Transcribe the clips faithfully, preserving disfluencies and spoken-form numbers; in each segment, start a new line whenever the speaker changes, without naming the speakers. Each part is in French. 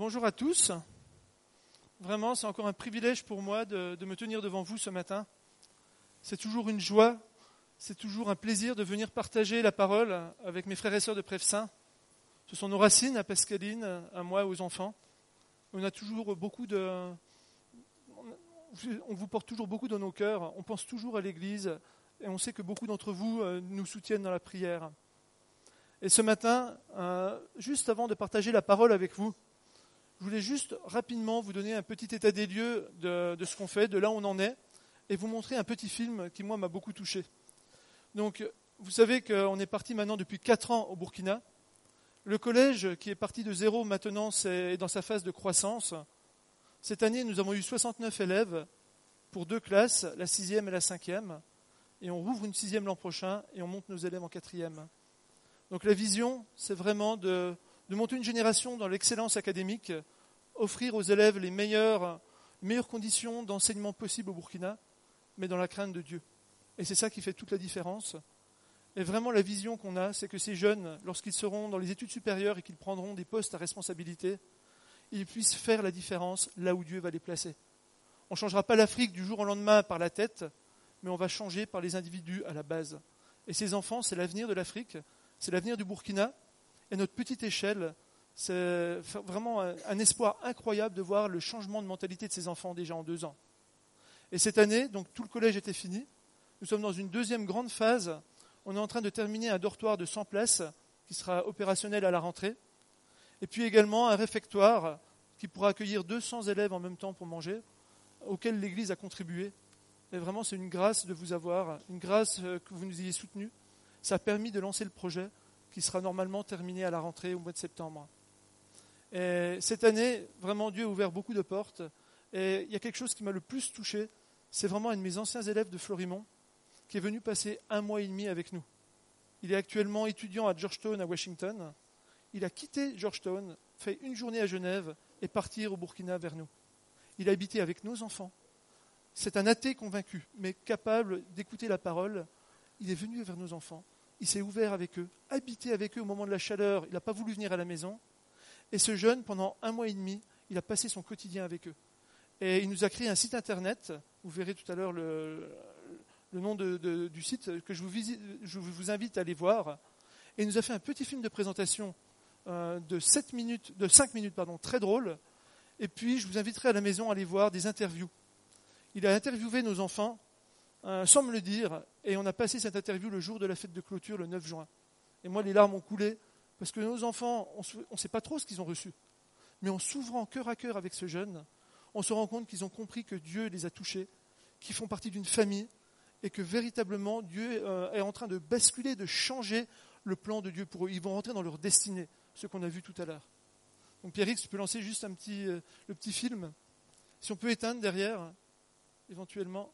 Bonjour à tous. Vraiment, c'est encore un privilège pour moi de, de me tenir devant vous ce matin. C'est toujours une joie, c'est toujours un plaisir de venir partager la parole avec mes frères et sœurs de Prèves-Saint. Ce sont nos racines à Pascaline, à moi, aux enfants. On a toujours beaucoup de... On vous porte toujours beaucoup dans nos cœurs, on pense toujours à l'Église et on sait que beaucoup d'entre vous nous soutiennent dans la prière. Et ce matin, euh, juste avant de partager la parole avec vous, je voulais juste rapidement vous donner un petit état des lieux de, de ce qu'on fait, de là où on en est, et vous montrer un petit film qui, moi, m'a beaucoup touché. Donc, vous savez qu'on est parti maintenant depuis quatre ans au Burkina. Le collège, qui est parti de zéro maintenant, c'est dans sa phase de croissance. Cette année, nous avons eu soixante-neuf élèves pour deux classes, la sixième et la cinquième. Et on rouvre une sixième l'an prochain et on monte nos élèves en quatrième. Donc la vision, c'est vraiment de, de monter une génération dans l'excellence académique, offrir aux élèves les meilleures, les meilleures conditions d'enseignement possibles au Burkina, mais dans la crainte de Dieu. Et c'est ça qui fait toute la différence. Et vraiment, la vision qu'on a, c'est que ces jeunes, lorsqu'ils seront dans les études supérieures et qu'ils prendront des postes à responsabilité, ils puissent faire la différence là où Dieu va les placer. On ne changera pas l'Afrique du jour au lendemain par la tête, mais on va changer par les individus à la base. Et ces enfants, c'est l'avenir de l'Afrique, c'est l'avenir du Burkina. Et notre petite échelle, c'est vraiment un espoir incroyable de voir le changement de mentalité de ces enfants déjà en deux ans. Et cette année, donc tout le collège était fini. Nous sommes dans une deuxième grande phase. On est en train de terminer un dortoir de cent places qui sera opérationnel à la rentrée. Et puis également un réfectoire qui pourra accueillir deux cents élèves en même temps pour manger, auquel l'Église a contribué. Et vraiment, c'est une grâce de vous avoir, une grâce que vous nous ayez soutenus. Ça a permis de lancer le projet qui sera normalement terminé à la rentrée au mois de septembre. Et cette année, vraiment, Dieu a ouvert beaucoup de portes. Et il y a quelque chose qui m'a le plus touché, c'est vraiment un de mes anciens élèves de Florimont qui est venu passer un mois et demi avec nous. Il est actuellement étudiant à Georgetown, à Washington. Il a quitté Georgetown, fait une journée à Genève et partir au Burkina vers nous. Il a habité avec nos enfants. C'est un athée convaincu, mais capable d'écouter la parole. Il est venu vers nos enfants. Il s'est ouvert avec eux, habité avec eux au moment de la chaleur. Il n'a pas voulu venir à la maison. Et ce jeune, pendant un mois et demi, il a passé son quotidien avec eux. Et il nous a créé un site internet. Vous verrez tout à l'heure le, le nom de, de, du site que je vous, visite, je vous invite à aller voir. Et il nous a fait un petit film de présentation euh, de sept minutes, de cinq minutes, pardon, très drôle. Et puis, je vous inviterai à la maison à aller voir des interviews. Il a interviewé nos enfants, euh, sans me le dire, et on a passé cette interview le jour de la fête de clôture, le neuf juin. Et moi, les larmes ont coulé, parce que nos enfants, on ne sait pas trop ce qu'ils ont reçu. Mais en s'ouvrant cœur à cœur avec ce jeune, on se rend compte qu'ils ont compris que Dieu les a touchés, qu'ils font partie d'une famille, et que véritablement, Dieu euh, est en train de basculer, de changer le plan de Dieu pour eux. Ils vont rentrer dans leur destinée, ce qu'on a vu tout à l'heure. Donc Pierrick, tu peux lancer juste un petit, euh, le petit film. Si on peut éteindre derrière, éventuellement.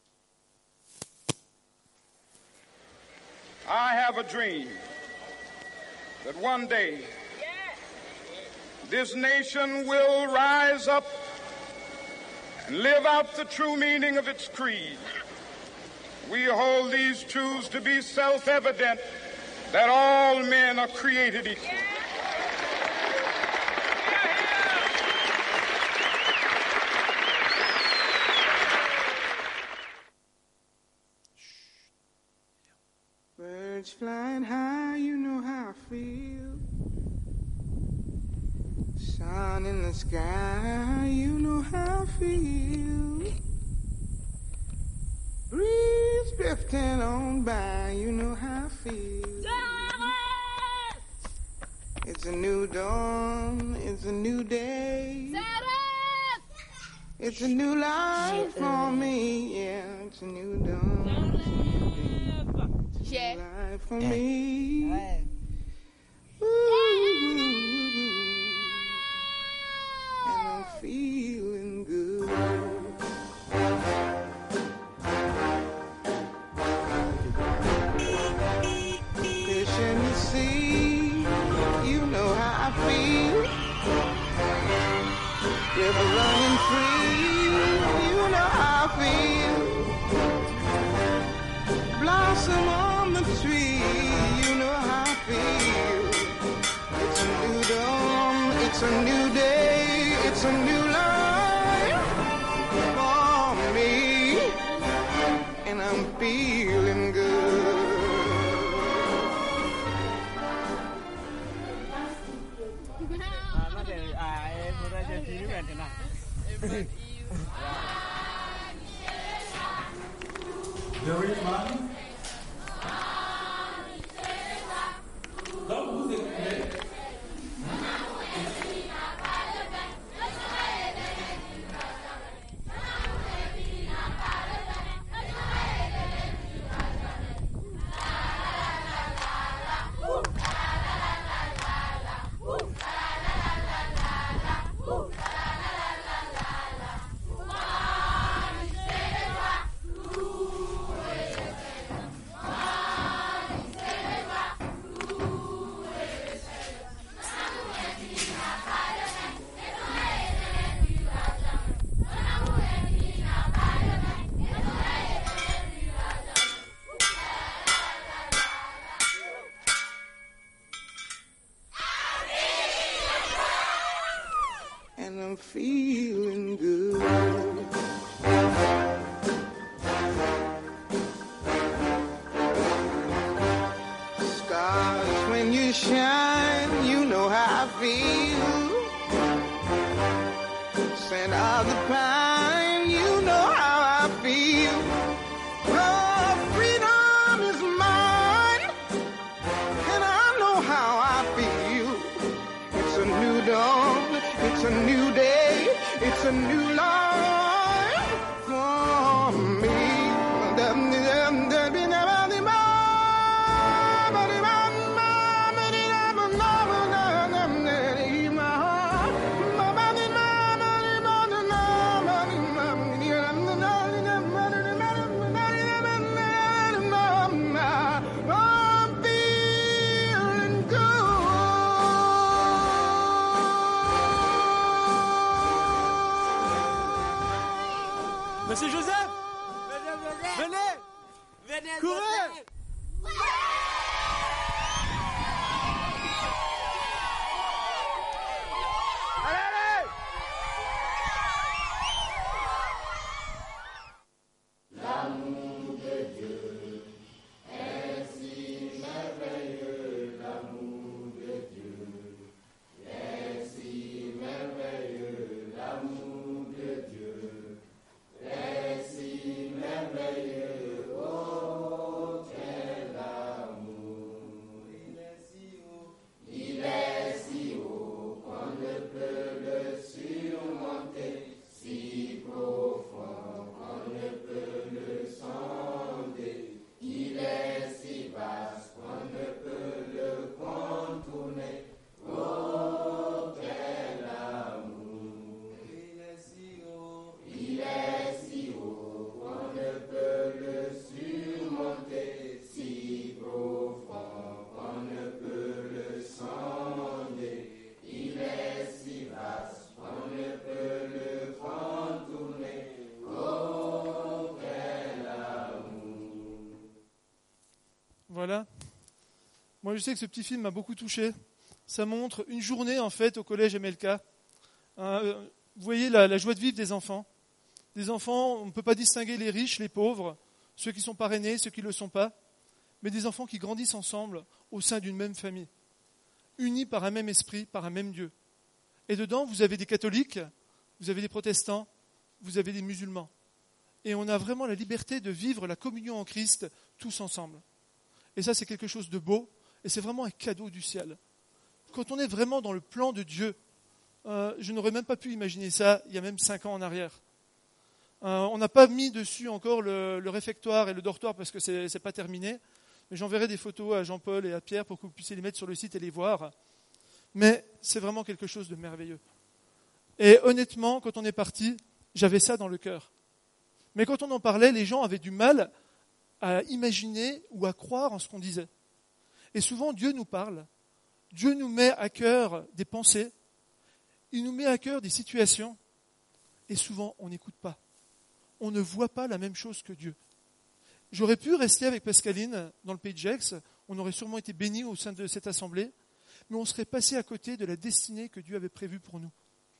I have a dream that one day this nation will rise up and live out the true meaning of its creed. We hold these truths to be self-evident that all men are created equal.
Birds flying high, you know how I feel. Sun in the sky, you know how I feel. Breeze drifting on by, you know how I feel. It's a new dawn, it's a new day. It's a new life for me, yeah, it's a new dawn, it's a new day.
Yeah.
Life for me.
Ouais.
Ooh, and I'm feeling good. Fish in the sea, you know how I feel. River running free, you know how I feel. Blossom on the tree, you know how I feel. It's a new dawn, it's a new day. It's a new life for me, and I'm feeling good.
The rich man. Donc vous écoutez.
And I'm feeling good. Stars, when you shine, you know how I feel. Scent of the pine, you know how I feel. Oh, freedom is mine, and I know how I feel. It's a new dawn, it's a new day, it's a new life for me. I'm feeling good.
Monsieur Joseph, venez,
Venez,
courez.
Voilà. Moi, je sais que ce petit film m'a beaucoup touché. Ça montre une journée, en fait, au collège M L K. Euh, vous voyez la, la joie de vivre des enfants. Des enfants, on ne peut pas distinguer les riches, les pauvres, ceux qui sont parrainés, ceux qui ne le sont pas, mais des enfants qui grandissent ensemble au sein d'une même famille, unis par un même esprit, par un même Dieu. Et dedans, vous avez des catholiques, vous avez des protestants, vous avez des musulmans. Et on a vraiment la liberté de vivre la communion en Christ tous ensemble. Et ça, c'est quelque chose de beau, et c'est vraiment un cadeau du ciel. Quand on est vraiment dans le plan de Dieu, euh, je n'aurais même pas pu imaginer ça il y a même cinq ans en arrière. Euh, on n'a pas mis dessus encore le, le réfectoire et le dortoir parce que c'est, c'est pas terminé, mais j'enverrai des photos à Jean-Paul et à Pierre pour que vous puissiez les mettre sur le site et les voir. Mais c'est vraiment quelque chose de merveilleux. Et honnêtement, quand on est parti, j'avais ça dans le cœur. Mais quand on en parlait, les gens avaient du mal à imaginer ou à croire en ce qu'on disait. Et souvent, Dieu nous parle. Dieu nous met à cœur des pensées. Il nous met à cœur des situations. Et souvent, on n'écoute pas. On ne voit pas la même chose que Dieu. J'aurais pu rester avec Pascaline dans le Pays de Gex. On aurait sûrement été bénis au sein de cette assemblée. Mais on serait passé à côté de la destinée que Dieu avait prévue pour nous.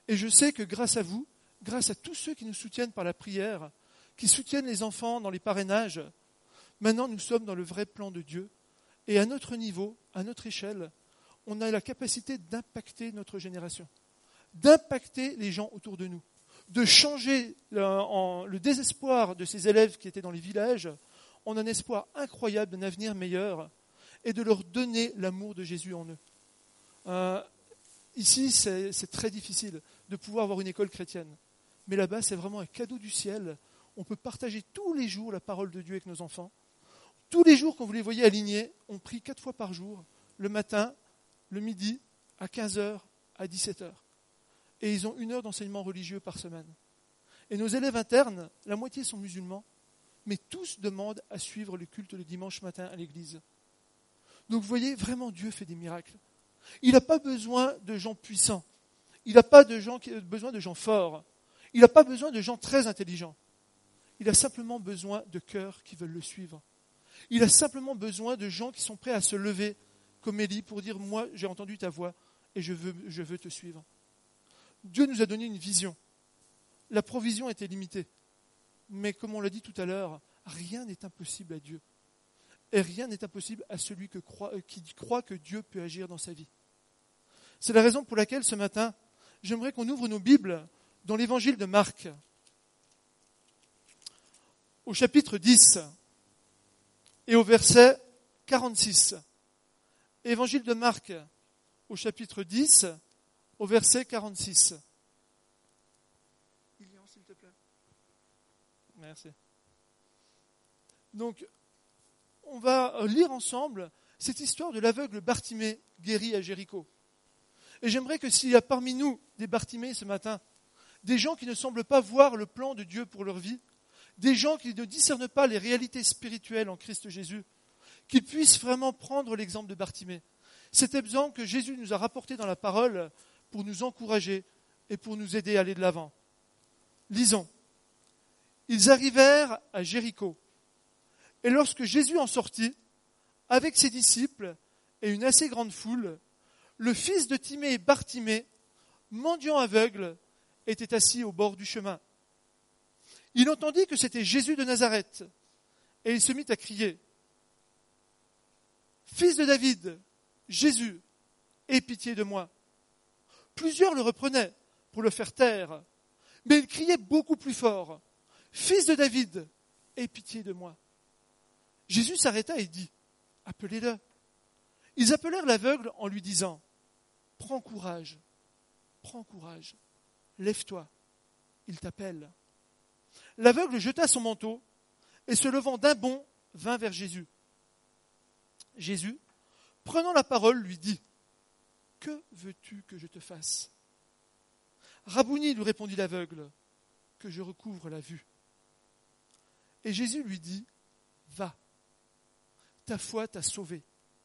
Et je sais que grâce à vous, grâce à tous ceux qui nous soutiennent par la prière, qui soutiennent les enfants dans les parrainages, maintenant nous sommes dans le vrai plan de Dieu. Et à notre niveau, à notre échelle, on a la capacité d'impacter notre génération, d'impacter les gens autour de nous, de changer le, en, le désespoir de ces élèves qui étaient dans les villages en un espoir incroyable d'un avenir meilleur et de leur donner l'amour de Jésus en eux. Euh, ici, c'est, c'est très difficile de pouvoir avoir une école chrétienne. Mais là-bas, c'est vraiment un cadeau du ciel. On peut partager tous les jours la parole de Dieu avec nos enfants. Tous les jours, quand vous les voyez alignés, on prie quatre fois par jour, le matin, le midi, à quinze heures, à dix-sept heures. Et ils ont une heure d'enseignement religieux par semaine. Et nos élèves internes, la moitié sont musulmans, mais tous demandent à suivre le culte le dimanche matin à l'église. Donc vous voyez, vraiment Dieu fait des miracles. Il n'a pas besoin de gens puissants. Il n'a pas de gens qui, besoin de gens forts. Il n'a pas besoin de gens très intelligents. Il a simplement besoin de cœurs qui veulent le suivre. Il a simplement besoin de gens qui sont prêts à se lever, comme Élie, pour dire « Moi, j'ai entendu ta voix et je veux, je veux te suivre ». Dieu nous a donné une vision. La provision était limitée. Mais comme on l'a dit tout à l'heure, rien n'est impossible à Dieu. Et rien n'est impossible à celui que croit, qui croit que Dieu peut agir dans sa vie. C'est la raison pour laquelle ce matin, j'aimerais qu'on ouvre nos Bibles dans l'évangile de Marc, au chapitre dix et au verset quarante-six. Évangile de Marc, au chapitre dix, au verset quarante-six. Lilian, s'il te plaît. Merci. Donc, on va lire ensemble cette histoire de l'aveugle Bartimée guéri à Jéricho. Et j'aimerais que s'il y a parmi nous des Bartimée ce matin, des gens qui ne semblent pas voir le plan de Dieu pour leur vie, des gens qui ne discernent pas les réalités spirituelles en Christ Jésus, qu'ils puissent vraiment prendre l'exemple de Bartimée. Cet exemple que Jésus nous a rapporté dans la parole pour nous encourager et pour nous aider à aller de l'avant. Lisons. Ils arrivèrent à Jéricho. Et lorsque Jésus en sortit, avec ses disciples et une assez grande foule, le fils de Timée et Bartimée, mendiant aveugle, était assis au bord du chemin. Il entendit que c'était Jésus de Nazareth, et il se mit à crier « Fils de David, Jésus, aie pitié de moi !» Plusieurs le reprenaient pour le faire taire, mais il criait beaucoup plus fort « Fils de David, aie pitié de moi !» Jésus s'arrêta et dit « Appelez-le !» Ils appelèrent l'aveugle en lui disant « Prends courage, prends courage, lève-toi, il t'appelle. » L'aveugle jeta son manteau et se levant d'un bond, vint vers Jésus. Jésus, prenant la parole, lui dit « Que veux-tu que je te fasse ?» Rabouni, lui répondit l'aveugle, « Que je recouvre la vue. » Et Jésus lui dit « Va, ta foi t'a sauvé. »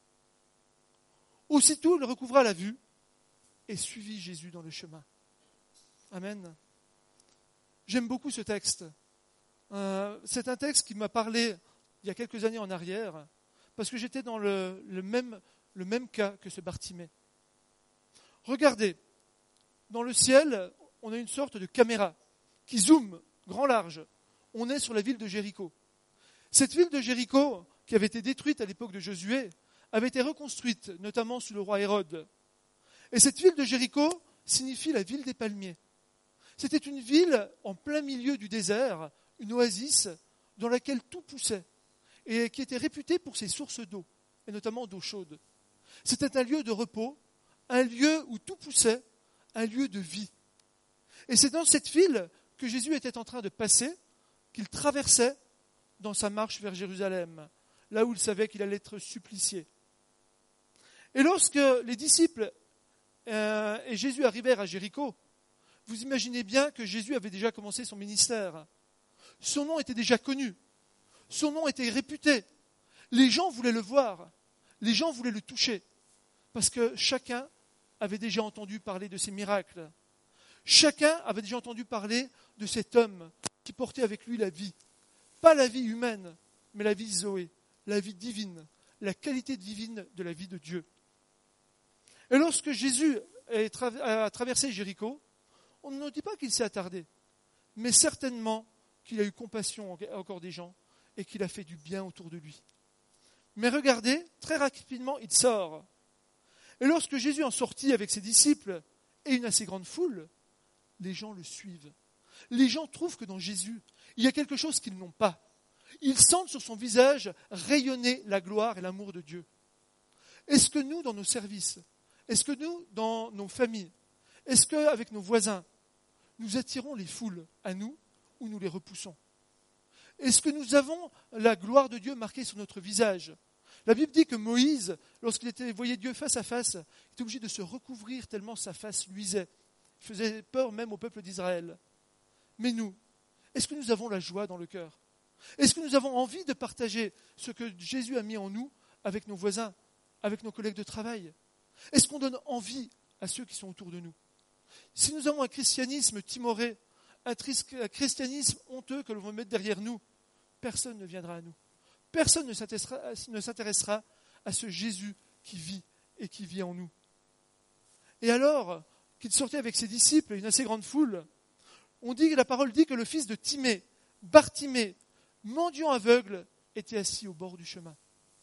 Aussitôt, il recouvra la vue et suivit Jésus dans le chemin. Amen. J'aime beaucoup ce texte. Euh, c'est un texte qui m'a parlé il y a quelques années en arrière, parce que j'étais dans le, le, même, le même cas que ce Bartimée. Regardez, dans le ciel, on a une sorte de caméra qui zoome grand large. On est sur la ville de Jéricho. Cette ville de Jéricho, qui avait été détruite à l'époque de Josué, avait été reconstruite, notamment sous le roi Hérode. Et cette ville de Jéricho signifie la ville des palmiers. C'était une ville en plein milieu du désert, une oasis dans laquelle tout poussait et qui était réputée pour ses sources d'eau, et notamment d'eau chaude. C'était un lieu de repos, un lieu où tout poussait, un lieu de vie. Et c'est dans cette ville que Jésus était en train de passer, qu'il traversait dans sa marche vers Jérusalem, là où il savait qu'il allait être supplicié. Et lorsque les disciples euh, et Jésus arrivèrent à Jéricho, vous imaginez bien que Jésus avait déjà commencé son ministère. Son nom était déjà connu. Son nom était réputé. Les gens voulaient le voir. Les gens voulaient le toucher. Parce que chacun avait déjà entendu parler de ses miracles. Chacun avait déjà entendu parler de cet homme qui portait avec lui la vie. Pas la vie humaine, mais la vie Zoé, la vie divine, la qualité divine de la vie de Dieu. Et lorsque Jésus a traversé Jéricho, On ne dit pas qu'il s'est attardé, mais certainement qu'il a eu compassion encore des gens et qu'il a fait du bien autour de lui. Mais regardez, très rapidement, il sort. Et lorsque Jésus en sortit avec ses disciples et une assez grande foule, les gens le suivent. Les gens trouvent que dans Jésus, il y a quelque chose qu'ils n'ont pas. Ils sentent sur son visage rayonner la gloire et l'amour de Dieu. Est-ce que nous, dans nos services, est-ce que nous, dans nos familles, est-ce qu'avec nos voisins, nous attirons les foules à nous ou nous les repoussons? Est-ce que nous avons la gloire de Dieu marquée sur notre visage? La Bible dit que Moïse, lorsqu'il était, voyait Dieu face à face, était obligé de se recouvrir tellement sa face luisait. Il faisait peur même au peuple d'Israël. Mais nous, est-ce que nous avons la joie dans le cœur? Est-ce que nous avons envie de partager ce que Jésus a mis en nous avec nos voisins, avec nos collègues de travail? Est-ce qu'on donne envie à ceux qui sont autour de nous? Si nous avons un christianisme timoré, un, tris- un christianisme honteux que l'on veut mettre derrière nous, personne ne viendra à nous. Personne ne s'intéressera, ne s'intéressera à ce Jésus qui vit et qui vit en nous. Et alors qu'il sortait avec ses disciples, une assez grande foule, on dit, la parole dit que le fils de Timée, Bartimée, mendiant aveugle, était assis au bord du chemin.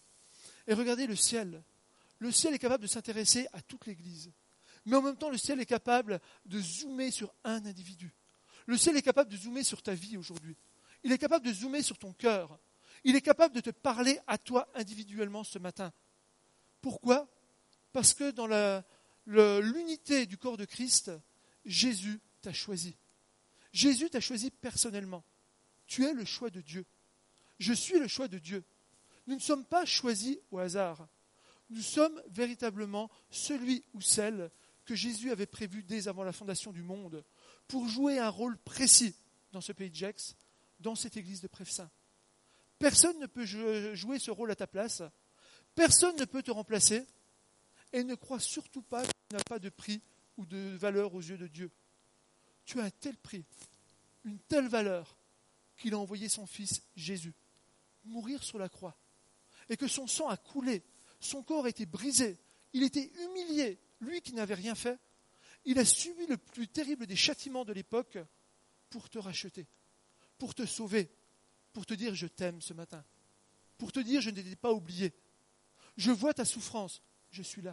Et regardez le ciel. Le ciel est capable de s'intéresser à toute l'Église. Mais en même temps, le ciel est capable de zoomer sur un individu. Le ciel est capable de zoomer sur ta vie aujourd'hui. Il est capable de zoomer sur ton cœur. Il est capable de te parler à toi individuellement ce matin. Pourquoi? Parce que dans la, le, l'unité du corps de Christ, Jésus t'a choisi. Jésus t'a choisi personnellement. Tu es le choix de Dieu. Je suis le choix de Dieu. Nous ne sommes pas choisis au hasard. Nous sommes véritablement celui ou celle que Jésus avait prévu dès avant la fondation du monde pour jouer un rôle précis dans ce pays de Gex, dans cette église de Prefsaint. Personne ne peut jouer ce rôle à ta place. Personne ne peut te remplacer. Et ne crois surtout pas que tu n'as pas de prix ou de valeur aux yeux de Dieu. Tu as un tel prix, une telle valeur, qu'il a envoyé son Fils Jésus mourir sur la croix. Et que son sang a coulé, son corps a été brisé, il était humilié, lui qui n'avait rien fait. Il a subi le plus terrible des châtiments de l'époque pour te racheter, pour te sauver, pour te dire « je t'aime ce matin », pour te dire « je ne t'ai pas oublié, je vois ta souffrance, je suis là ».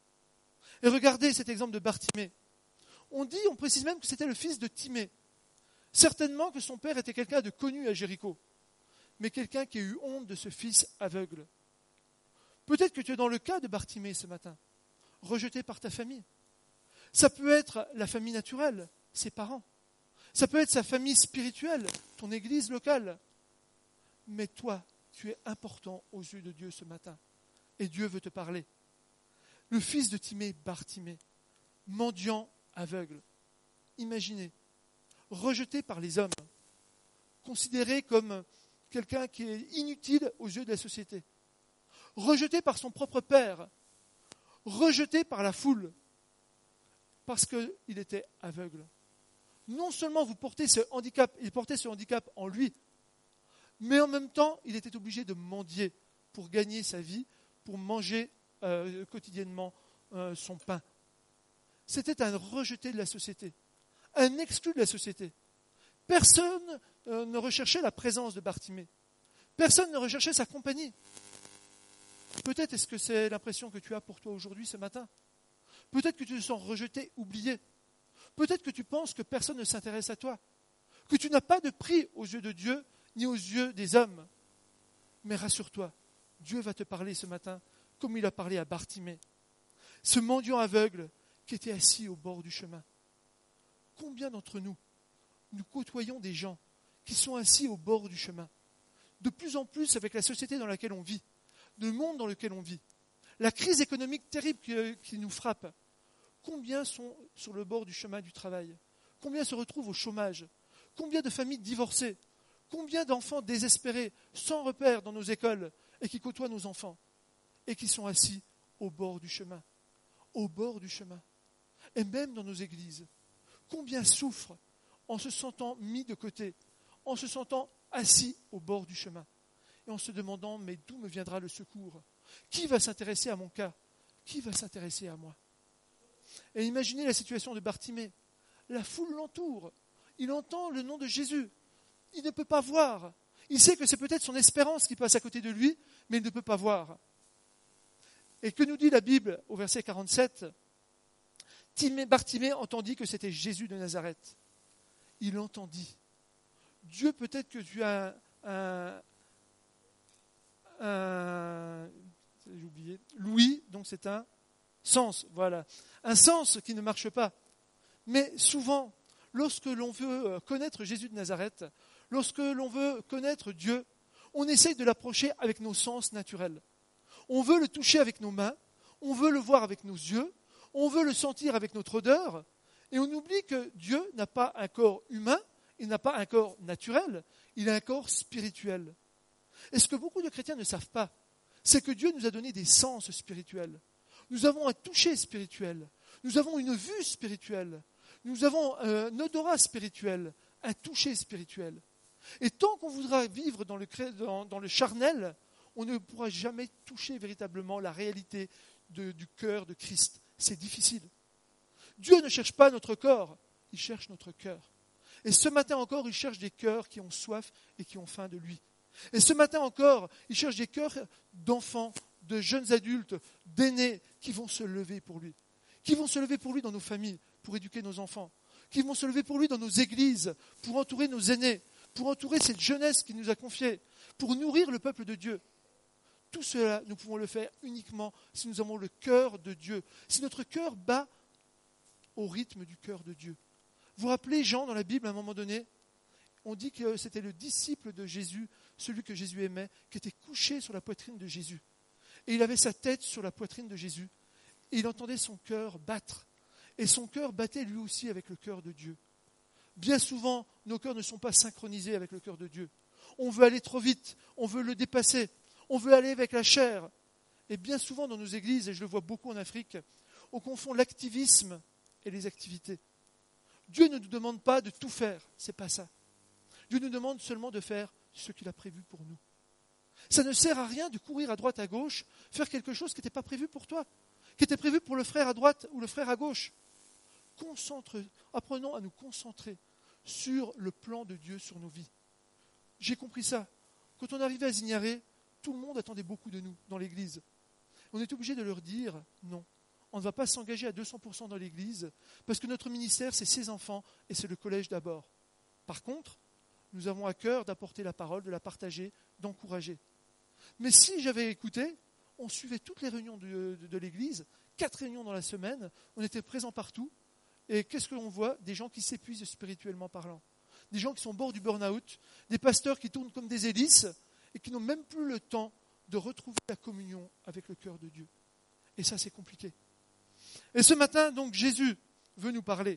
Et regardez cet exemple de Bartimée. On dit, on précise même que c'était le fils de Timée. Certainement que son père était quelqu'un de connu à Jéricho, mais quelqu'un qui a eu honte de ce fils aveugle. Peut-être que tu es dans le cas de Bartimée ce matin, rejeté par ta famille. Ça peut être la famille naturelle, ses parents. Ça peut être sa famille spirituelle, ton église locale. Mais toi, tu es important aux yeux de Dieu ce matin. Et Dieu veut te parler. Le fils de Timée, Bartimée, mendiant aveugle. Imaginez, rejeté par les hommes, considéré comme quelqu'un qui est inutile aux yeux de la société, rejeté par son propre père, rejeté par la foule, parce qu'il était aveugle. Non seulement vous portez ce handicap, il portait ce handicap en lui, mais en même temps, il était obligé de mendier pour gagner sa vie, pour manger euh, quotidiennement euh, son pain. C'était un rejeté de la société, un exclu de la société. Personne euh, ne recherchait la présence de Bartimée. Personne ne recherchait sa compagnie. Peut-être est-ce que c'est l'impression que tu as pour toi aujourd'hui, ce matin. Peut-être que tu te sens rejeté, oublié. Peut-être que tu penses que personne ne s'intéresse à toi, que tu n'as pas de prix aux yeux de Dieu ni aux yeux des hommes. Mais rassure-toi, Dieu va te parler ce matin comme il a parlé à Bartimée, ce mendiant aveugle qui était assis au bord du chemin. Combien d'entre nous, nous côtoyons des gens qui sont assis au bord du chemin, de plus en plus avec la société dans laquelle on vit, le monde dans lequel on vit, la crise économique terrible qui, qui nous frappe. Combien sont sur le bord du chemin du travail? Combien se retrouvent au chômage? Combien de familles divorcées? Combien d'enfants désespérés, sans repère dans nos écoles, et qui côtoient nos enfants, et qui sont assis au bord du chemin, au bord du chemin, et même dans nos églises. Combien souffrent en se sentant mis de côté, en se sentant assis au bord du chemin, et en se demandant, mais d'où me viendra le secours? Qui va s'intéresser à mon cas? Qui va s'intéresser à moi? Et imaginez la situation de Bartimée, la foule l'entoure. Il entend le nom de Jésus. Il ne peut pas voir. Il sait que c'est peut-être son espérance qui passe à côté de lui, mais il ne peut pas voir. Et que nous dit la Bible au verset quarante-sept ? Timée, Bartimée entendit que c'était Jésus de Nazareth. Il entendit. Dieu, peut-être que tu as un, un, un j'ai oublié, l'ouïe, donc c'est un sens, voilà. Un sens qui ne marche pas. Mais souvent, lorsque l'on veut connaître Jésus de Nazareth, lorsque l'on veut connaître Dieu, on essaye de l'approcher avec nos sens naturels. On veut le toucher avec nos mains, on veut le voir avec nos yeux, on veut le sentir avec notre odeur, et on oublie que Dieu n'a pas un corps humain, il n'a pas un corps naturel, il a un corps spirituel. Et ce que beaucoup de chrétiens ne savent pas, c'est que Dieu nous a donné des sens spirituels. Nous avons un toucher spirituel, nous avons une vue spirituelle, nous avons un odorat spirituel, un toucher spirituel. Et tant qu'on voudra vivre dans le, dans, dans le charnel, on ne pourra jamais toucher véritablement la réalité de, du cœur de Christ. C'est difficile. Dieu ne cherche pas notre corps, il cherche notre cœur. Et ce matin encore, il cherche des cœurs qui ont soif et qui ont faim de lui. Et ce matin encore, il cherche des cœurs d'enfants, de jeunes adultes, d'aînés, qui vont se lever pour lui. Qui vont se lever pour lui dans nos familles, pour éduquer nos enfants. Qui vont se lever pour lui dans nos églises, pour entourer nos aînés, pour entourer cette jeunesse qu'il nous a confiée, pour nourrir le peuple de Dieu. Tout cela, nous pouvons le faire uniquement si nous avons le cœur de Dieu, si notre cœur bat au rythme du cœur de Dieu. Vous vous rappelez Jean dans la Bible, à un moment donné, on dit que c'était le disciple de Jésus, celui que Jésus aimait, qui était couché sur la poitrine de Jésus. Et il avait sa tête sur la poitrine de Jésus. Et il entendait son cœur battre. Et son cœur battait lui aussi avec le cœur de Dieu. Bien souvent, nos cœurs ne sont pas synchronisés avec le cœur de Dieu. On veut aller trop vite, on veut le dépasser, on veut aller avec la chair. Et bien souvent dans nos églises, et je le vois beaucoup en Afrique, on confond l'activisme et les activités. Dieu ne nous demande pas de tout faire, ce n'est pas ça. Dieu nous demande seulement de faire ce qu'il a prévu pour nous. Ça ne sert à rien de courir à droite, à gauche, faire quelque chose qui n'était pas prévu pour toi, qui était prévu pour le frère à droite ou le frère à gauche. Concentre, apprenons à nous concentrer sur le plan de Dieu sur nos vies. J'ai compris ça. Quand on arrivait à Zignaré, tout le monde attendait beaucoup de nous dans l'église. On est obligé de leur dire non. On ne va pas s'engager à deux cents pour cent dans l'église parce que notre ministère, c'est ses enfants et c'est le collège d'abord. Par contre, nous avons à cœur d'apporter la parole, de la partager, d'encourager. Mais si j'avais écouté, on suivait toutes les réunions de, de, de l'église, quatre réunions dans la semaine, on était présents partout. Et qu'est-ce que l'on voit ? Des gens qui s'épuisent spirituellement parlant. Des gens qui sont au bord du burn-out, des pasteurs qui tournent comme des hélices et qui n'ont même plus le temps de retrouver la communion avec le cœur de Dieu. Et ça, c'est compliqué. Et ce matin, donc, Jésus veut nous parler.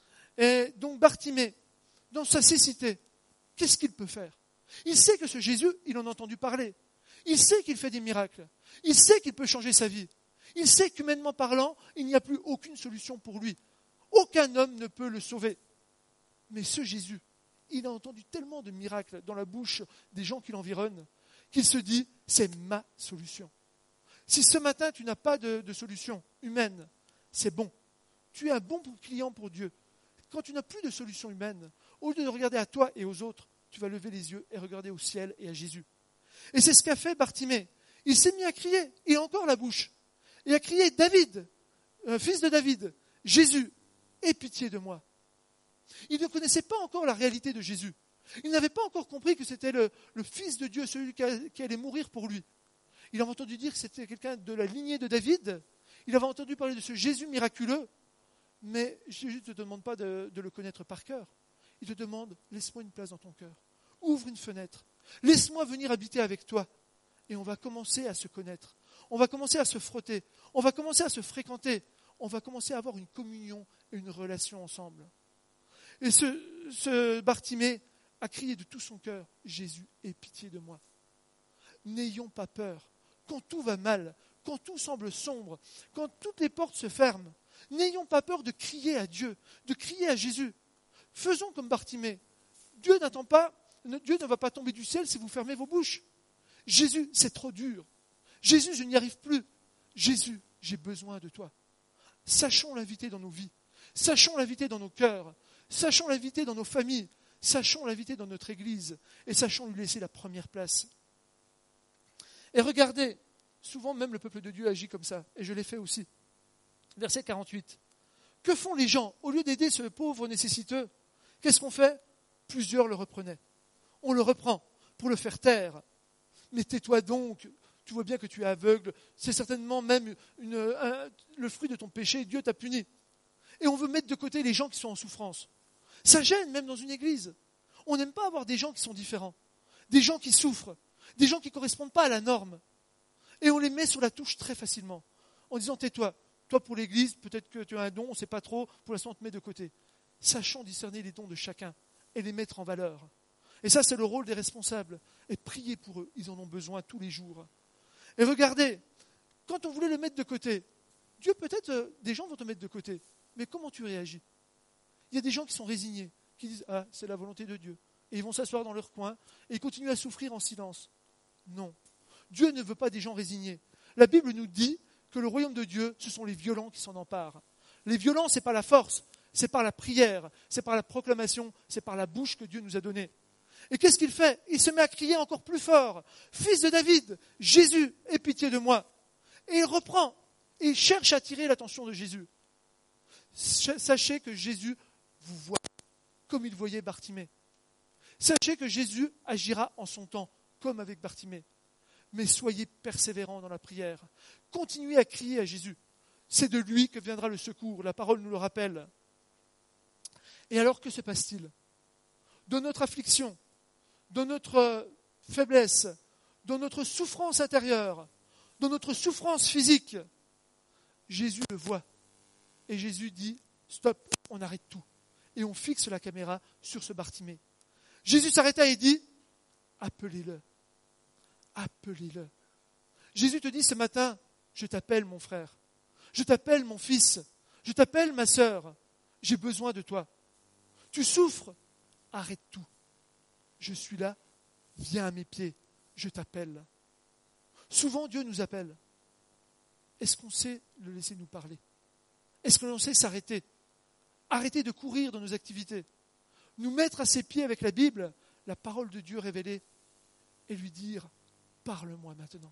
Et donc, Bartimée, dans sa cécité, qu'est-ce qu'il peut faire ? Il sait que ce Jésus, il en a entendu parler. Il sait qu'il fait des miracles. Il sait qu'il peut changer sa vie. Il sait qu'humainement parlant, il n'y a plus aucune solution pour lui. Aucun homme ne peut le sauver. Mais ce Jésus, il a entendu tellement de miracles dans la bouche des gens qui l'environnent qu'il se dit, c'est ma solution. Si ce matin, tu n'as pas de, de solution humaine, c'est bon. Tu es un bon client pour Dieu. Quand tu n'as plus de solution humaine, au lieu de regarder à toi et aux autres, tu vas lever les yeux et regarder au ciel et à Jésus. Et c'est ce qu'a fait Bartimée. Il s'est mis à crier, il a encore la bouche. Il a crié, David, euh, fils de David, Jésus, aie pitié de moi. Il ne connaissait pas encore la réalité de Jésus. Il n'avait pas encore compris que c'était le, le Fils de Dieu, celui qui, a, qui allait mourir pour lui. Il avait entendu dire que c'était quelqu'un de la lignée de David. Il avait entendu parler de ce Jésus miraculeux. Mais Jésus ne te demande pas de, de le connaître par cœur. Il te demande, laisse-moi une place dans ton cœur. Ouvre une fenêtre. Laisse-moi venir habiter avec toi. Et on va commencer à se connaître. On va commencer à se frotter. On va commencer à se fréquenter. On va commencer à avoir une communion et une relation ensemble. Et ce, ce Bartimée a crié de tout son cœur, Jésus, aie pitié de moi. N'ayons pas peur. Quand tout va mal, quand tout semble sombre, quand toutes les portes se ferment, n'ayons pas peur de crier à Dieu, de crier à Jésus. Faisons comme Bartimée. Dieu n'attend pas, Dieu ne va pas tomber du ciel si vous fermez vos bouches. Jésus, c'est trop dur. Jésus, je n'y arrive plus. Jésus, j'ai besoin de toi. Sachons l'inviter dans nos vies. Sachons l'inviter dans nos cœurs, sachons l'inviter dans nos familles, sachons l'inviter dans notre Église et sachons lui laisser la première place. Et regardez, souvent même le peuple de Dieu agit comme ça, et je l'ai fait aussi. Verset quarante-huit. Que font les gens? Au lieu d'aider ce pauvre nécessiteux, qu'est-ce qu'on fait? Plusieurs le reprenaient. On le reprend pour le faire taire. Mais tais-toi donc, tu vois bien que tu es aveugle, c'est certainement même une, un, le fruit de ton péché, Dieu t'a puni. Et on veut mettre de côté les gens qui sont en souffrance. Ça gêne même dans une église. On n'aime pas avoir des gens qui sont différents, des gens qui souffrent, des gens qui ne correspondent pas à la norme. Et on les met sur la touche très facilement, en disant tais-toi, toi pour l'église, peut-être que tu as un don, on ne sait pas trop, pour l'instant on te met de côté. Sachons discerner les dons de chacun et les mettre en valeur. Et ça, c'est le rôle des responsables. Et priez pour eux, ils en ont besoin tous les jours. Et regardez, quand on voulait le mettre de côté, Dieu peut-être, euh, des gens vont te mettre de côté, mais comment tu réagis? Il y a des gens qui sont résignés, qui disent « Ah, c'est la volonté de Dieu ». Et ils vont s'asseoir dans leur coin et ils continuent à souffrir en silence. Non, Dieu ne veut pas des gens résignés. La Bible nous dit que le royaume de Dieu, ce sont les violents qui s'en emparent. Les violents, ce n'est pas la force, c'est par la prière, c'est par la proclamation, c'est par la bouche que Dieu nous a donnée. Et qu'est-ce qu'il fait? Il se met à crier encore plus fort. « Fils de David, Jésus, aie pitié de moi !» Et il reprend, et il cherche à attirer l'attention de Jésus. Sachez que Jésus vous voit comme il voyait Bartimée. Sachez que Jésus agira en son temps, comme avec Bartimée. Mais soyez persévérants dans la prière. Continuez à crier à Jésus. C'est de lui que viendra le secours. La parole nous le rappelle. Et alors, que se passe-t-il? Dans notre affliction, dans notre faiblesse, dans notre souffrance intérieure, dans notre souffrance physique, Jésus le voit. Et Jésus dit, stop, on arrête tout. Et on fixe la caméra sur ce Bartimée. Jésus s'arrêta et dit, appelez-le. Appelez-le. Jésus te dit ce matin, je t'appelle mon frère. Je t'appelle mon fils. Je t'appelle ma sœur. J'ai besoin de toi. Tu souffres, arrête tout. Je suis là, viens à mes pieds, je t'appelle. Souvent, Dieu nous appelle. Est-ce qu'on sait le laisser nous parler? Est-ce que l'on sait s'arrêter? Arrêter de courir dans nos activités. Nous mettre à ses pieds avec la Bible, la parole de Dieu révélée, et lui dire, parle-moi maintenant.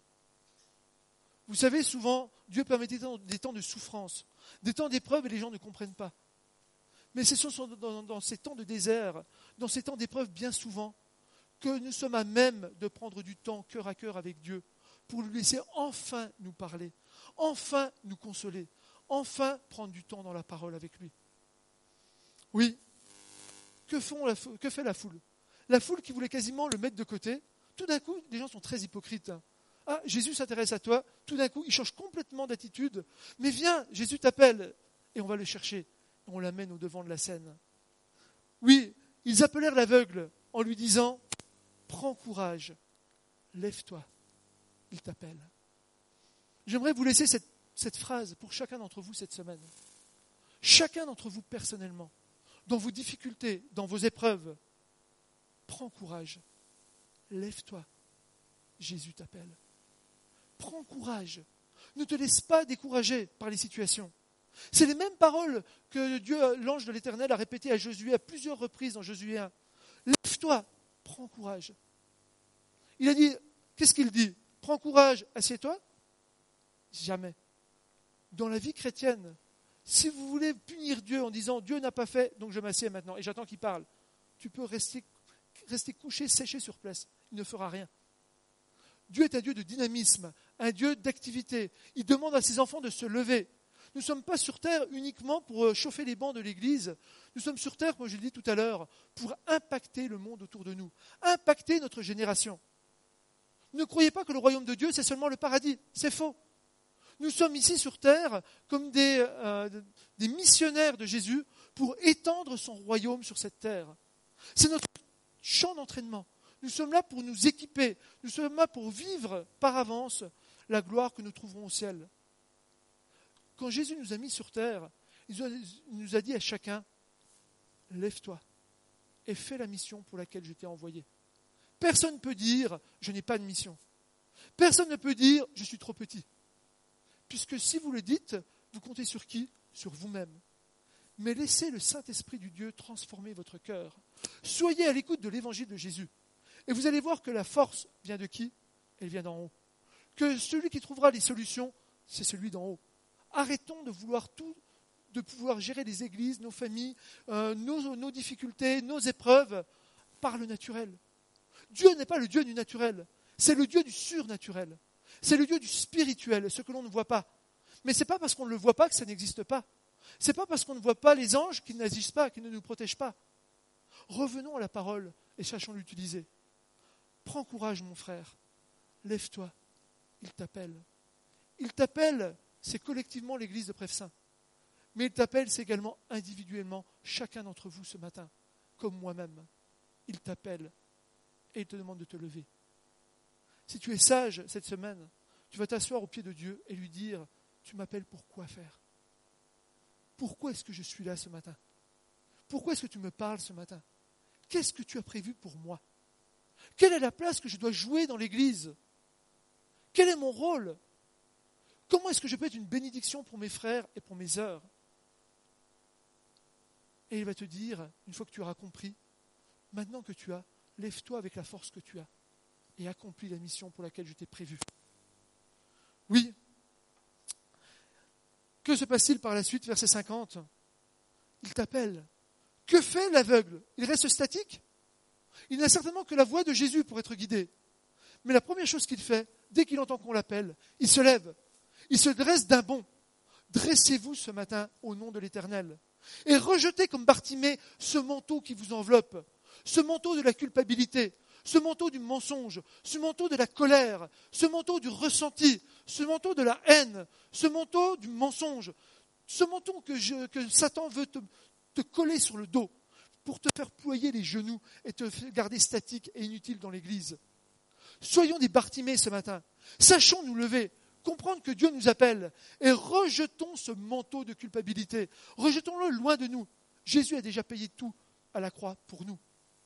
Vous savez, souvent, Dieu permet des temps, des temps de souffrance, des temps d'épreuve et les gens ne comprennent pas. Mais ce sont dans, dans ces temps de désert, dans ces temps d'épreuve bien souvent, que nous sommes à même de prendre du temps cœur à cœur avec Dieu pour lui laisser enfin nous parler, enfin nous consoler, enfin prendre du temps dans la parole avec lui. Oui, que, font la, que fait la foule? La foule qui voulait quasiment le mettre de côté, tout d'un coup, les gens sont très hypocrites. Ah, Jésus s'intéresse à toi, tout d'un coup, il change complètement d'attitude. Mais viens, Jésus t'appelle, et on va le chercher. On l'amène au devant de la scène. Oui, ils appelèrent l'aveugle en lui disant « Prends courage, lève-toi, il t'appelle. » J'aimerais vous laisser cette, cette phrase pour chacun d'entre vous cette semaine. Chacun d'entre vous personnellement, dans vos difficultés, dans vos épreuves, prends courage, lève-toi, Jésus t'appelle. Prends courage, ne te laisse pas décourager par les situations. C'est les mêmes paroles que Dieu, l'ange de l'Éternel, a répétées à Josué à plusieurs reprises dans Josué un. Lève-toi, prends courage. Il a dit, qu'est-ce qu'il dit? Prends courage, assieds-toi? Jamais. Dans la vie chrétienne, si vous voulez punir Dieu en disant Dieu n'a pas fait, donc je m'assieds maintenant et j'attends qu'il parle, tu peux rester, rester couché, séché sur place. Il ne fera rien. Dieu est un Dieu de dynamisme, un Dieu d'activité. Il demande à ses enfants de se lever. Nous ne sommes pas sur terre uniquement pour chauffer les bancs de l'église. Nous sommes sur terre, comme je l'ai dit tout à l'heure, pour impacter le monde autour de nous, impacter notre génération. Ne croyez pas que le royaume de Dieu, c'est seulement le paradis. C'est faux. Nous sommes ici sur terre comme des, euh, des missionnaires de Jésus pour étendre son royaume sur cette terre. C'est notre champ d'entraînement. Nous sommes là pour nous équiper. Nous sommes là pour vivre par avance la gloire que nous trouverons au ciel. Quand Jésus nous a mis sur terre, il nous a dit à chacun, lève-toi et fais la mission pour laquelle je t'ai envoyé. Personne ne peut dire, je n'ai pas de mission. Personne ne peut dire, je suis trop petit. Puisque si vous le dites, vous comptez sur qui? Sur vous-même. mais laissez le Saint-Esprit du Dieu transformer votre cœur. Soyez à l'écoute de l'évangile de Jésus. Et vous allez voir que la force vient de qui? Elle vient d'en haut. Que celui qui trouvera les solutions, c'est celui d'en haut. Arrêtons de vouloir tout, de pouvoir gérer les églises, nos familles, euh, nos, nos difficultés, nos épreuves par le naturel. Dieu n'est pas le Dieu du naturel, c'est le Dieu du surnaturel. C'est le Dieu du spirituel, ce que l'on ne voit pas. Mais ce n'est pas parce qu'on ne le voit pas que ça n'existe pas. Ce n'est pas parce qu'on ne voit pas les anges qu'ils n'agissent pas, qu'ils ne nous protègent pas. Revenons à la parole et sachons l'utiliser. Prends courage, mon frère. Lève-toi. Il t'appelle. Il t'appelle, c'est collectivement l'église de Prèves-Saint. Mais il t'appelle, c'est également individuellement, chacun d'entre vous ce matin, comme moi-même. Il t'appelle et il te demande de te lever. Si tu es sage cette semaine, tu vas t'asseoir au pied de Dieu et lui dire, tu m'appelles pour quoi faire? Pourquoi est-ce que je suis là ce matin? Pourquoi est-ce que tu me parles ce matin? Qu'est-ce que tu as prévu pour moi? Quelle est la place que je dois jouer dans l'église? Quel est mon rôle? Comment est-ce que je peux être une bénédiction pour mes frères et pour mes sœurs? Et il va te dire, une fois que tu auras compris, maintenant que tu as, lève-toi avec la force que tu as et accomplis la mission pour laquelle je t'ai prévu. Oui. Que se passe-t-il par la suite, verset cinquante? Il t'appelle. Que fait l'aveugle? Il reste statique? Il n'a certainement que la voix de Jésus pour être guidé. Mais la première chose qu'il fait, dès qu'il entend qu'on l'appelle, il se lève. Il se dresse d'un bond. Dressez-vous ce matin au nom de l'Éternel. Et rejetez comme Bartimée ce manteau qui vous enveloppe, ce manteau de la culpabilité, ce manteau du mensonge, ce manteau de la colère, ce manteau du ressenti, ce manteau de la haine, ce manteau du mensonge, ce manteau que, je, que Satan veut te, te coller sur le dos pour te faire ployer les genoux et te garder statique et inutile dans l'église. Soyons des Bartimée ce matin. Sachons nous lever, comprendre que Dieu nous appelle et rejetons ce manteau de culpabilité. Rejetons-le loin de nous. Jésus a déjà payé tout à la croix pour nous.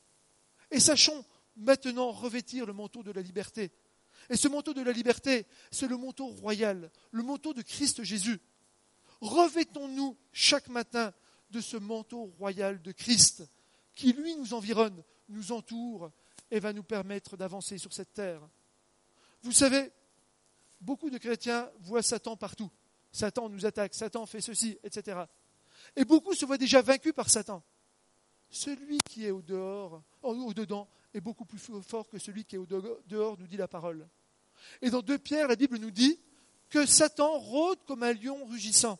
Et sachons maintenant revêtir le manteau de la liberté. Et ce manteau de la liberté, c'est le manteau royal, le manteau de Christ Jésus. Revêtons-nous chaque matin de ce manteau royal de Christ qui, lui, nous environne, nous entoure et va nous permettre d'avancer sur cette terre. Vous savez, beaucoup de chrétiens voient Satan partout. Satan nous attaque, Satan fait ceci, et cetera. Et beaucoup se voient déjà vaincus par Satan. Celui qui est au dehors, au dedans, est beaucoup plus fort que celui qui est au dehors, nous dit la parole. Et dans deux Pierre, la Bible nous dit que Satan rôde comme un lion rugissant.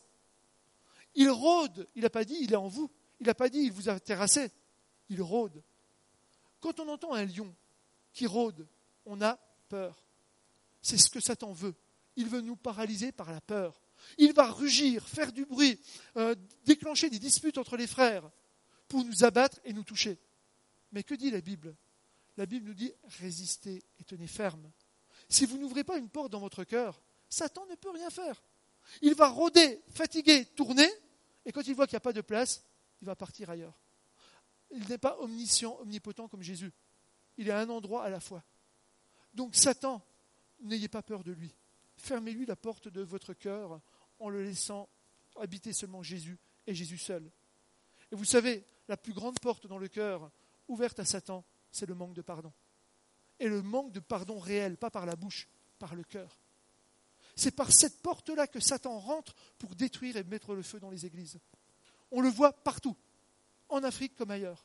Il rôde, il n'a pas dit il est en vous, il n'a pas dit il vous a terrassé, il rôde. Quand on entend un lion qui rôde, on a peur. C'est ce que Satan veut. Il veut nous paralyser par la peur. Il va rugir, faire du bruit, euh, déclencher des disputes entre les frères pour nous abattre et nous toucher. Mais que dit la Bible? La Bible nous dit résistez et tenez ferme. Si vous n'ouvrez pas une porte dans votre cœur, Satan ne peut rien faire. Il va rôder, fatiguer, tourner, et quand il voit qu'il n'y a pas de place, il va partir ailleurs. Il n'est pas omniscient, omnipotent comme Jésus. Il est à un endroit à la fois. Donc Satan, n'ayez pas peur de lui. Fermez-lui la porte de votre cœur en le laissant habiter seulement Jésus et Jésus seul. Et vous savez, la plus grande porte dans le cœur, ouverte à Satan, c'est le manque de pardon. Et le manque de pardon réel, pas par la bouche, par le cœur. C'est par cette porte-là que Satan rentre pour détruire et mettre le feu dans les églises. On le voit partout, en Afrique comme ailleurs.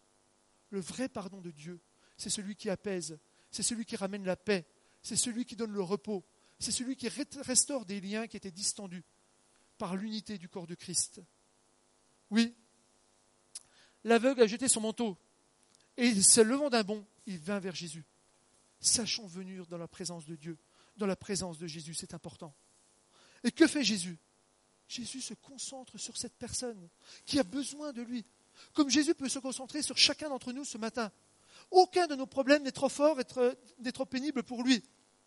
Le vrai pardon de Dieu, c'est celui qui apaise, c'est celui qui ramène la paix, c'est celui qui donne le repos, c'est celui qui restaure des liens qui étaient distendus par l'unité du corps de Christ. Oui, l'aveugle a jeté son manteau et se levant d'un bond, il vint vers Jésus. Sachons venir dans la présence de Dieu, dans la présence de Jésus, c'est important. Et que fait Jésus? Jésus se concentre sur cette personne qui a besoin de lui. Comme Jésus peut se concentrer sur chacun d'entre nous ce matin. Aucun de nos problèmes n'est trop fort, n'est trop pénible pour lui.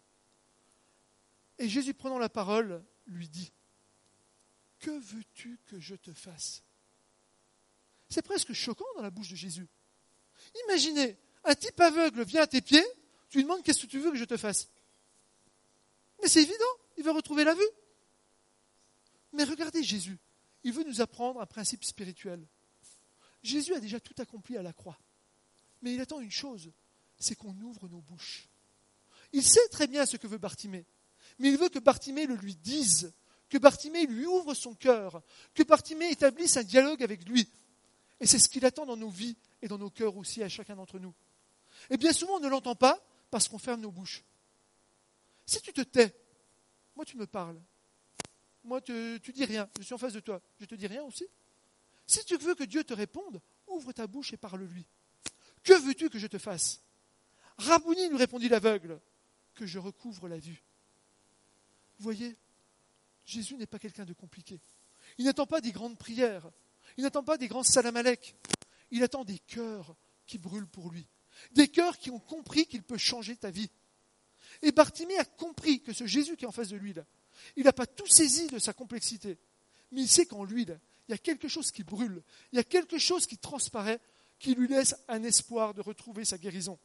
Et Jésus, prenant la parole, lui dit « Que veux-tu que je te fasse ?» C'est presque choquant dans la bouche de Jésus. Imaginez, un type aveugle vient à tes pieds, tu lui demandes « Qu'est-ce que tu veux que je te fasse ?» Mais c'est évident, il veut retrouver la vue. Mais regardez Jésus, il veut nous apprendre un principe spirituel. Jésus a déjà tout accompli à la croix. Mais il attend une chose, c'est qu'on ouvre nos bouches. Il sait très bien ce que veut Bartimée, mais il veut que Bartimée le lui dise, que Bartimée lui ouvre son cœur, que Bartimée établisse un dialogue avec lui. Et c'est ce qu'il attend dans nos vies et dans nos cœurs aussi à chacun d'entre nous. Et bien souvent, on ne l'entend pas parce qu'on ferme nos bouches. Si tu te tais, moi tu me parles. Moi tu, tu dis rien, je suis en face de toi, je te dis rien aussi. Si tu veux que Dieu te réponde, ouvre ta bouche et parle-lui. Que veux-tu que je te fasse ? Rabouni, lui répondit l'aveugle, que je recouvre la vue. Vous voyez, Jésus n'est pas quelqu'un de compliqué. Il n'attend pas des grandes prières. Il n'attend pas des grands salam alek. Il attend des cœurs qui brûlent pour lui. Des cœurs qui ont compris qu'il peut changer ta vie. Et Bartimée a compris que ce Jésus qui est en face de lui, là, il n'a pas tout saisi de sa complexité. Mais il sait qu'en lui, là, il y a quelque chose qui brûle. Il y a quelque chose qui transparaît, qui lui laisse un espoir de retrouver sa guérison.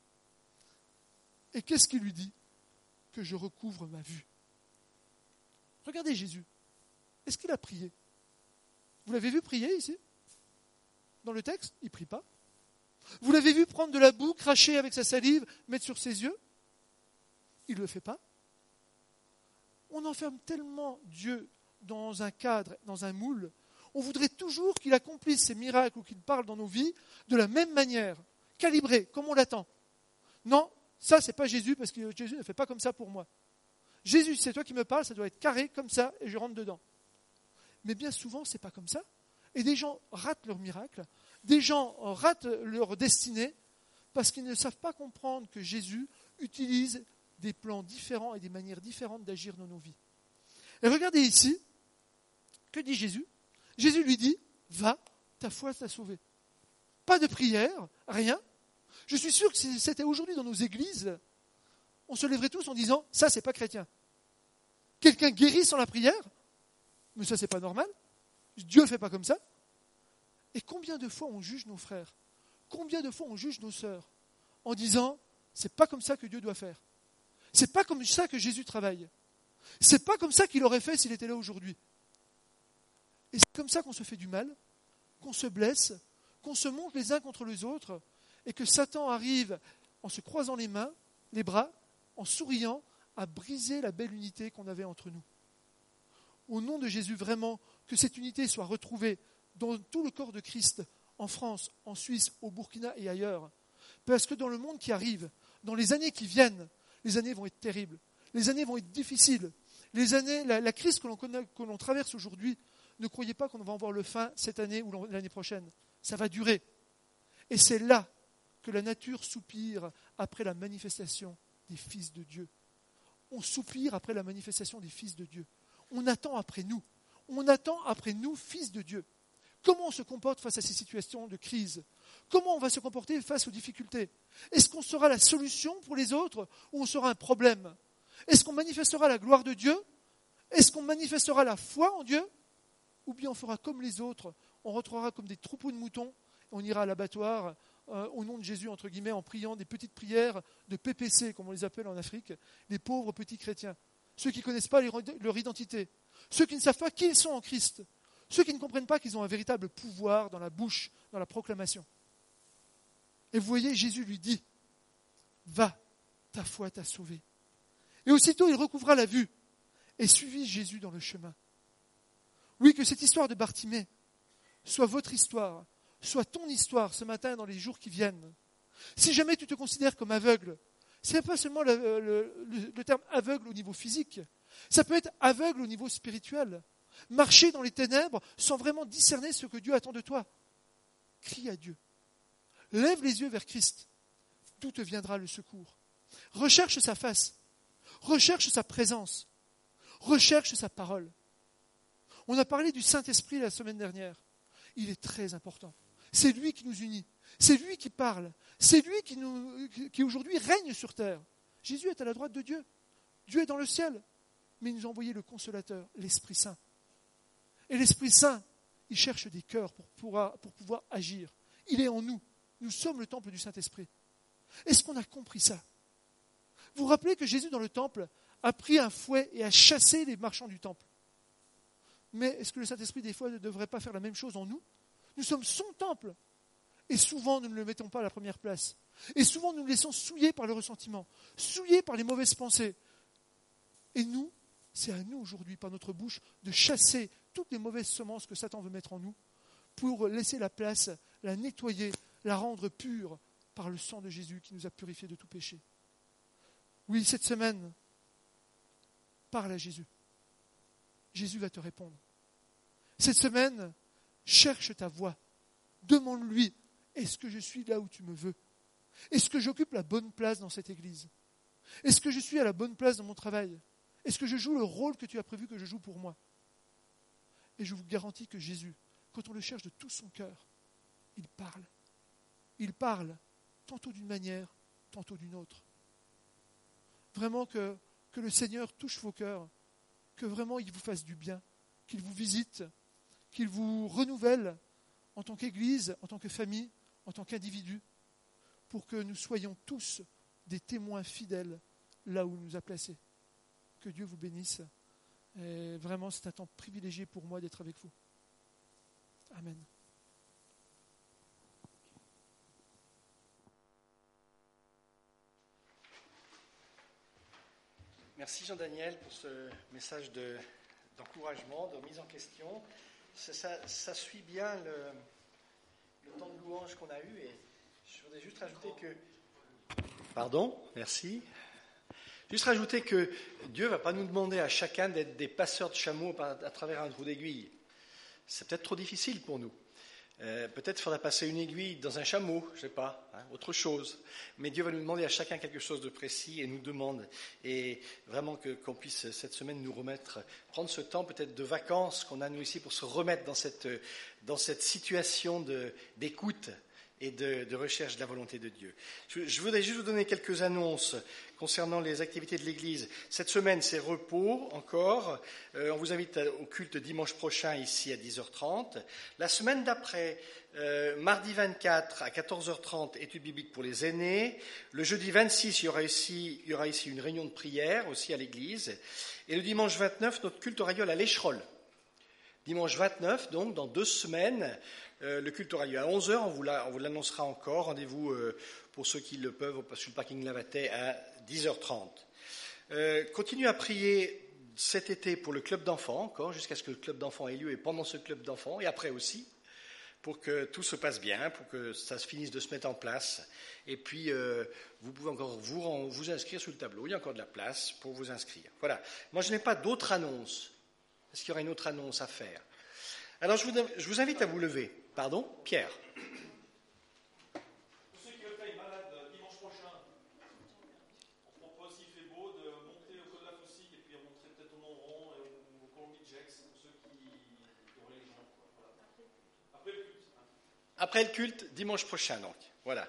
Et qu'est-ce qu'il lui dit ? Que je recouvre ma vue. Regardez Jésus. Est-ce qu'il a prié ? Vous l'avez vu prier ici ? Dans le texte, il ne prie pas. Vous l'avez vu prendre de la boue, cracher avec sa salive, mettre sur ses yeux ? Il ne le fait pas. On enferme tellement Dieu dans un cadre, dans un moule. On voudrait toujours qu'il accomplisse ses miracles ou qu'il parle dans nos vies de la même manière, calibré, comme on l'attend. Non, ça, ce n'est pas Jésus, parce que Jésus ne fait pas comme ça pour moi. Jésus, c'est toi qui me parles, ça doit être carré comme ça, et je rentre dedans. Mais bien souvent, ce n'est pas comme ça. Et des gens ratent leur miracle, des gens ratent leur destinée, parce qu'ils ne savent pas comprendre que Jésus utilise des plans différents et des manières différentes d'agir dans nos vies. Et regardez ici, que dit Jésus ? Jésus lui dit, va, ta foi t'a sauvé. Pas de prière, rien. Je suis sûr que si c'était aujourd'hui dans nos églises, on se lèverait tous en disant, ça c'est pas chrétien. Quelqu'un guérit sans la prière ? Mais ça c'est pas normal. Dieu ne fait pas comme ça. Et combien de fois on juge nos frères ? Combien de fois on juge nos sœurs en disant, c'est pas comme ça que Dieu doit faire. C'est pas comme ça que Jésus travaille. C'est pas comme ça qu'il aurait fait s'il était là aujourd'hui. Et c'est comme ça qu'on se fait du mal, qu'on se blesse, qu'on se monte les uns contre les autres, et que Satan arrive en se croisant les mains, les bras, en souriant, à briser la belle unité qu'on avait entre nous. Au nom de Jésus, vraiment, que cette unité soit retrouvée dans tout le corps de Christ, en France, en Suisse, au Burkina et ailleurs. Parce que dans le monde qui arrive, dans les années qui viennent, les années vont être terribles, les années vont être difficiles. Les années, la, la crise que l'on, connaît, que l'on traverse aujourd'hui, ne croyez pas qu'on va en voir le fin cette année ou l'année prochaine. Ça va durer. Et c'est là que la nature soupire après la manifestation des fils de Dieu. On soupire après la manifestation des fils de Dieu. On attend après nous. On attend après nous, fils de Dieu. Comment on se comporte face à ces situations de crise ? Comment on va se comporter face aux difficultés ? Est-ce qu'on sera la solution pour les autres ou on sera un problème ? Est-ce qu'on manifestera la gloire de Dieu ? Est-ce qu'on manifestera la foi en Dieu ? Ou bien on fera comme les autres, on rentrera comme des troupeaux de moutons, et on ira à l'abattoir euh, au nom de Jésus, entre guillemets, en priant des petites prières de P P C, comme on les appelle en Afrique, les pauvres petits chrétiens, ceux qui ne connaissent pas leur identité, ceux qui ne savent pas qui ils sont en Christ, ceux qui ne comprennent pas qu'ils ont un véritable pouvoir dans la bouche, dans la proclamation. Et vous voyez, Jésus lui dit, va, ta foi t'a sauvé. Et aussitôt il recouvra la vue et suivit Jésus dans le chemin. Oui, que cette histoire de Bartimée soit votre histoire, soit ton histoire ce matin dans les jours qui viennent. Si jamais tu te considères comme aveugle, ce n'est pas seulement le, le, le, le terme aveugle au niveau physique, ça peut être aveugle au niveau spirituel. Marcher dans les ténèbres sans vraiment discerner ce que Dieu attend de toi. Crie à Dieu. Lève les yeux vers Christ. D'où te viendra le secours. Recherche sa face. Recherche sa présence. Recherche sa parole. On a parlé du Saint-Esprit la semaine dernière. Il est très important. C'est lui qui nous unit. C'est lui qui parle. C'est lui qui, nous, qui aujourd'hui règne sur terre. Jésus est à la droite de Dieu. Dieu est dans le ciel. Mais il nous a envoyé le Consolateur, l'Esprit Saint. Et l'Esprit Saint, il cherche des cœurs pour pouvoir, pour pouvoir agir. Il est en nous. Nous sommes le temple du Saint-Esprit. Est-ce qu'on a compris ça ? Vous vous rappelez que Jésus, dans le temple, a pris un fouet et a chassé les marchands du temple. Mais est-ce que le Saint-Esprit, des fois, ne devrait pas faire la même chose en nous? Nous sommes son temple. Et souvent, nous ne le mettons pas à la première place. Et souvent, nous nous laissons souiller par le ressentiment, souiller par les mauvaises pensées. Et nous, c'est à nous aujourd'hui, par notre bouche, de chasser toutes les mauvaises semences que Satan veut mettre en nous pour laisser la place, la nettoyer, la rendre pure par le sang de Jésus qui nous a purifiés de tout péché. Oui, cette semaine, parle à Jésus. Jésus va te répondre. Cette semaine, cherche ta voie. Demande-lui, est-ce que je suis là où tu me veux? Est-ce que j'occupe la bonne place dans cette église? Est-ce que je suis à la bonne place dans mon travail? Est-ce que je joue le rôle que tu as prévu que je joue pour moi? Et je vous garantis que Jésus, quand on le cherche de tout son cœur, il parle. Il parle, tantôt d'une manière, tantôt d'une autre. Vraiment que, que le Seigneur touche vos cœurs, que vraiment il vous fasse du bien, qu'il vous visite, qu'il vous renouvelle en tant qu'Église, en tant que famille, en tant qu'individu, pour que nous soyons tous des témoins fidèles là où il nous a placés. Que Dieu vous bénisse. Et vraiment, c'est un temps privilégié pour moi d'être avec vous. Amen.
Merci Jean-Daniel pour ce message de, d'encouragement, de mise en question. Ça, ça, ça suit bien le, le temps de louange qu'on a eu. Et je voudrais juste rajouter que... Pardon, merci. Juste rajouter que Dieu ne va pas nous demander à chacun d'être des passeurs de chameaux à, à travers un trou d'aiguille. C'est peut-être trop difficile pour nous. Euh, peut-être qu'il faudra passer une aiguille dans un chameau, je ne sais pas, hein, autre chose. Mais Dieu va nous demander à chacun quelque chose de précis et nous demande. Et vraiment que, qu'on puisse cette semaine nous remettre, prendre ce temps peut-être de vacances qu'on a nous ici pour se remettre dans cette, dans cette situation de, d'écoute et de, de recherche de la volonté de Dieu. Je, je voudrais juste vous donner quelques annonces concernant les activités de l'Église. Cette semaine, c'est repos encore. Euh, on vous invite au culte dimanche prochain ici à dix heures trente. La semaine d'après, euh, mardi vingt-quatre à quatorze heures trente, études bibliques pour les aînés. Le jeudi vingt-six, il y aura ici, il y aura ici une réunion de prière aussi à l'Église. Et le dimanche vingt-neuf, notre culte aura lieu à l'Écherolles. Dimanche vingt-neuf, donc, dans deux semaines, euh, le culte aura lieu à onze heures, on vous, la, on vous l'annoncera encore. Rendez-vous euh, pour ceux qui le peuvent sur le parking Lavatet à dix heures trente. Euh, continuez à prier cet été pour le club d'enfants, encore, jusqu'à ce que le club d'enfants ait lieu, et pendant ce club d'enfants, et après aussi, pour que tout se passe bien, pour que ça se finisse de se mettre en place. Et puis, euh, vous pouvez encore vous, vous inscrire sur le tableau. Il y a encore de la place pour vous inscrire. Voilà. Moi, je n'ai pas d'autres annonces. Est-ce qu'il y aura une autre annonce à faire? Alors, je vous, je vous invite à vous lever. Pardon, Pierre.
Pour ceux qui veulent faire une balade dimanche prochain, on propose, s'il fait beau, de monter au Col de la Faucille et puis remonter peut-être au Mont-Rond et au Colombie-Jex, pour ceux qui, qui auraient les gens. Voilà. Après le culte. Hein.
Après le culte, dimanche prochain, donc. Voilà.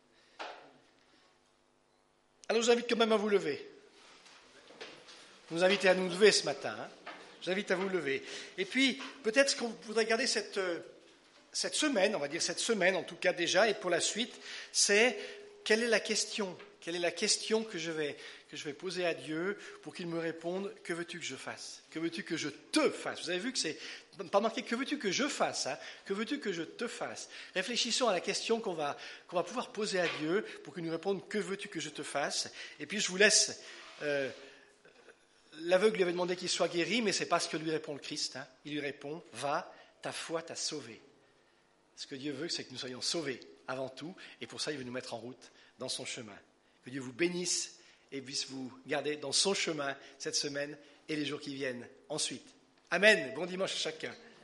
Alors, je vous invite quand même à vous lever. Je vous invite à nous lever ce matin, hein. Je vous invite à vous lever. Et puis, peut-être ce qu'on voudrait garder cette, cette semaine, on va dire cette semaine en tout cas déjà, et pour la suite, c'est quelle est la question Quelle est la question que je vais, que je vais poser à Dieu pour qu'il me réponde, que veux-tu que je fasse? Que veux-tu que je te fasse? Vous avez vu que c'est pas marqué, que veux-tu que je fasse, hein? Que veux-tu que je te fasse? Réfléchissons à la question qu'on va, qu'on va pouvoir poser à Dieu pour qu'il nous réponde, que veux-tu que je te fasse? Et puis je vous laisse... Euh, L'aveugle lui avait demandé qu'il soit guéri, mais ce n'est pas ce que lui répond le Christ. Hein. Il lui répond, va, ta foi t'a sauvé. Ce que Dieu veut, c'est que nous soyons sauvés avant tout, et pour ça, il veut nous mettre en route dans son chemin. Que Dieu vous bénisse et puisse vous garder dans son chemin cette semaine et les jours qui viennent ensuite. Amen. Bon dimanche à chacun.